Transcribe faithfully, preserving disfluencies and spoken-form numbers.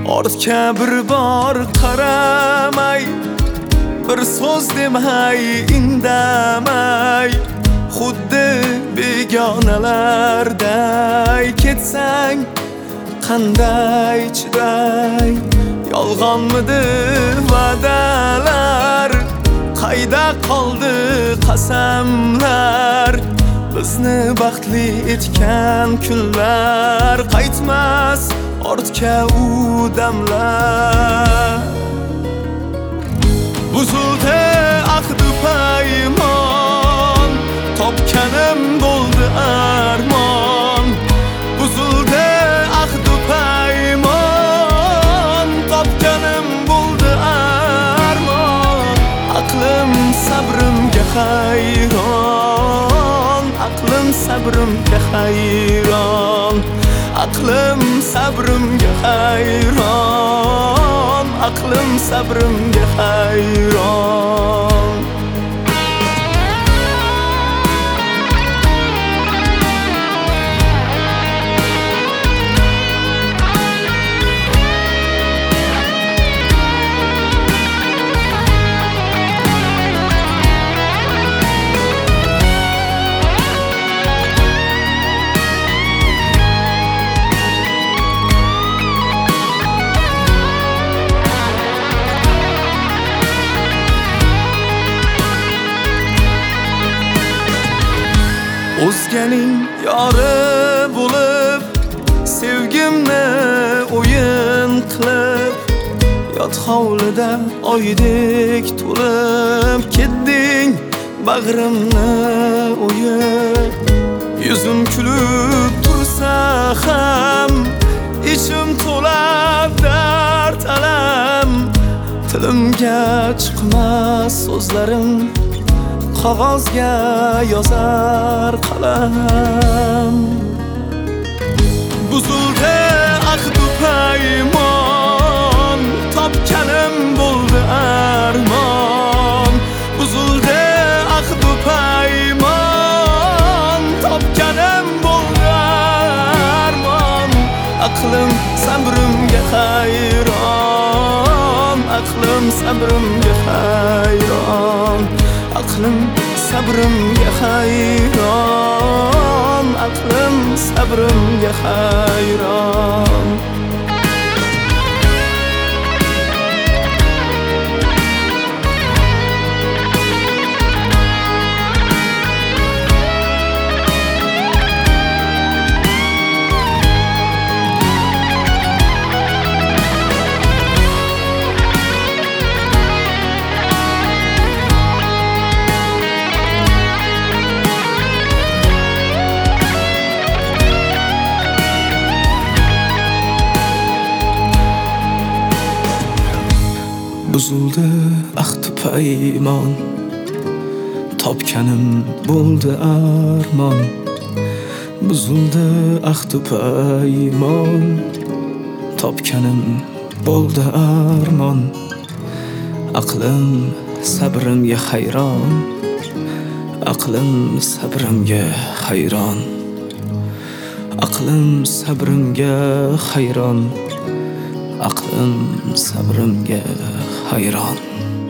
ortga bir bor qaramay, bir so'z demay, indamay, xuddi begonalarday ketsang qanday chiday? Yolg'onmidi va'dalar, qayda qoldi qasamlar? Bizni baxtli etgan kunlar, qaytmas ortga u damlar. Buzildi ahdi paymon, topganim bo'ldi armon. Buzildi ahdi paymon, topganim bo'ldi armon. Aqlim sabrimga hayron, aqlim sabrimga hayron, aqlim sabrimga hayron, aqlim sabrimga hayron. O'zganing yori bo'lib, sevgimni o'yin qilib, yot hovlida oydek to'lib ketding bag'rimni o'yib. Yuzim kulib tursa ham, ichim to'la dard alam. Tilimga chiqmas so'zlarim, qog'ozga yozar qalam. Buzildi ahdi paymon, topganim bo'ldi armon. Buzildi ahdi paymon, topganim bo'ldi armon. Aqlim sabrimga hayron, aqlim sabrimga hayron, aqlim sabrimga hayron, aqlim sabrimga hayron. Buzildi ahdi paymon, topganim bo'ldi armon. Buzildi ahdi paymon, topganim bo'ldi armon. Aqlim sabrimga hayron, aqlim sabrimga hayron, aqlim sabrimga hayron, aqlim sabrimga hayron.